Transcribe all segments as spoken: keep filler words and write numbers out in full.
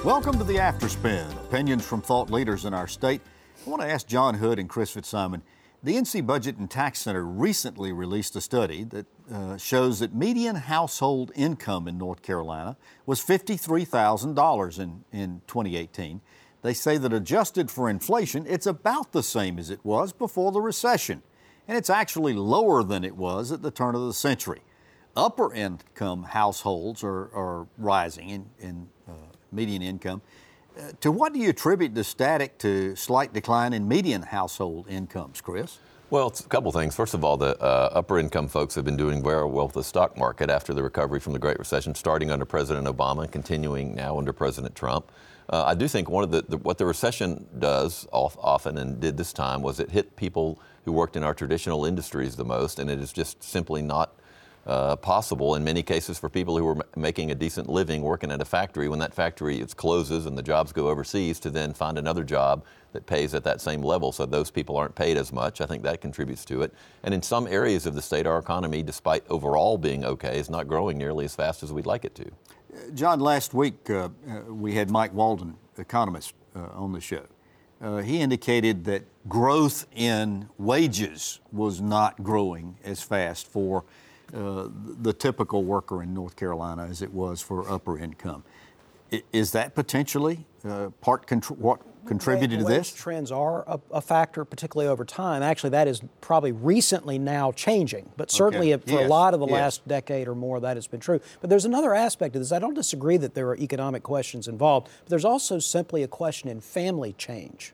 Welcome to the After Spin, opinions from thought leaders in our state. I want to ask John Hood and Chris Fitzsimon. The N C Budget and Tax Center recently released a study that uh, shows that median household income in North Carolina was fifty-three thousand dollars in, in twenty eighteen. They say that adjusted for inflation, it's about the same as it was before the recession. And it's actually lower than it was at the turn of the century. Upper income households are, are rising in, in uh, median income. Uh, to what do you attribute the static to slight decline in median household incomes, Chris? Well, it's a couple things. First of all, the uh, upper income folks have been doing very well with the stock market after the recovery from the Great Recession, starting under President Obama and continuing now under President Trump. Uh, I do think one of the, the what the recession does off, often and did this time was it hit people who worked in our traditional industries the most, and it is just simply not Uh, possible in many cases for people who were m- making a decent living working at a factory when that factory is closes and the jobs go overseas to then find another job that pays at that same level. So those people aren't paid as much. I think that contributes to it. And in some areas of the state, our economy, despite overall being okay, is not growing nearly as fast as we'd like it to. John, last week uh, uh, we had Mike Walden, economist, uh, on the show. Uh, he indicated that growth in wages was not growing as fast for Uh, the typical worker in North Carolina as it was for upper income. I, is that potentially uh, part contr- what contributed the to this? Wage trends are a, a factor, particularly over time. Actually, that is probably recently now changing, but certainly Okay. for yes. a lot of the yes. last decade or more, that has been true. But there's another aspect of this. I don't disagree that there are economic questions involved, but there's also simply a question in family change.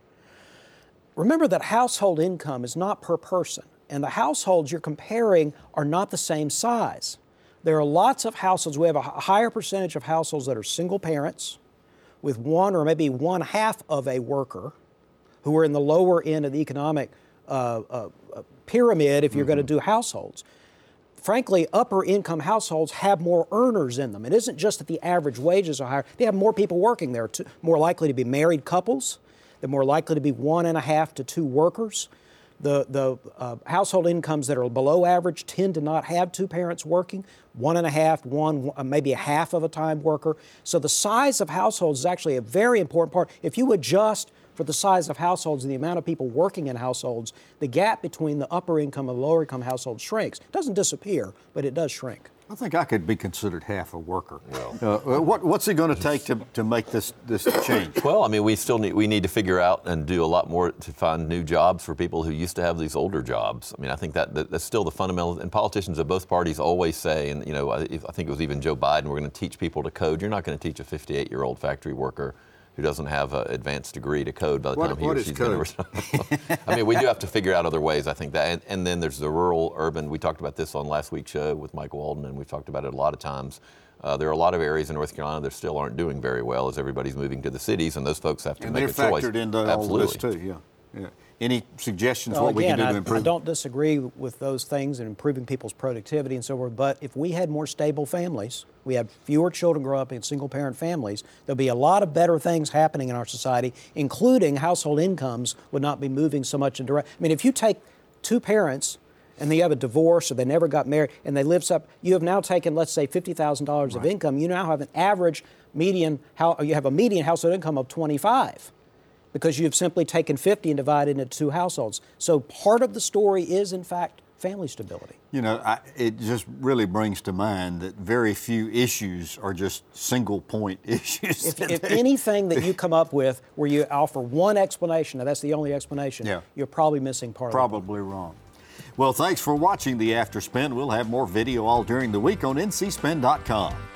Remember that household income is not per person. And the households you're comparing are not the same size. There are lots of households. We have a higher percentage of households that are single parents with one or maybe one half of a worker who are in the lower end of the economic uh, uh, pyramid if you're mm-hmm. going to do households. Frankly, upper income households have more earners in them. It isn't just that the average wages are higher. They have more people working there, too, more likely to be married couples. They're more likely to be one and a half to two workers. The, the uh, household incomes that are below average tend to not have two parents working, one and a half, one, maybe a half of a time worker. So the size of households is actually a very important part. If you adjust for the size of households and the amount of people working in households, the gap between the upper income and lower income households shrinks. It doesn't disappear, but it does shrink. I think I could be considered half a worker. Well, uh, what, what's it going to take to, to make this, this change? Well, I mean, we still need we need to figure out and do a lot more to find new jobs for people who used to have these older jobs. I mean, I think that, that that's still the fundamental. And politicians of both parties always say, and you know, I, I think it was even Joe Biden, we're going to teach people to code. You're not going to teach a fifty-eight-year-old factory worker who doesn't have an advanced degree to code by the what, time he what or is she's code? going to. I mean, we do have to figure out other ways. I think that, and, and then there's the rural, urban. We talked about this on last week's show with Mike Walden, and we've talked about it a lot of times. Uh, there are a lot of areas in North Carolina that still aren't doing very well as everybody's moving to the cities, and those folks have to and make a choice. And they're factored into Absolutely. all this too. Yeah. Yeah. Any suggestions Well, what again, we can do I, to improve? I don't disagree with those things and improving people's productivity and so forth, but if we had more stable families, we had fewer children grow up in single-parent families, there'll be a lot of better things happening in our society, including household incomes would not be moving so much in direct. I mean, if you take two parents and they have a divorce or they never got married and they live up, you have now taken, let's say, fifty thousand dollars right. of income. You now have an average median, how you have a median household income of twenty-five. Because you've simply taken fifty and divided into two households. So part of the story is, in fact, family stability. You know, I, it just really brings to mind that very few issues are just single-point issues. If, if anything that you come up with where you offer one explanation, and that's the only explanation, yeah. you're probably missing part probably of it. Probably wrong. Well, thanks for watching the After Spin. We'll have more video all during the week on N C spin dot com.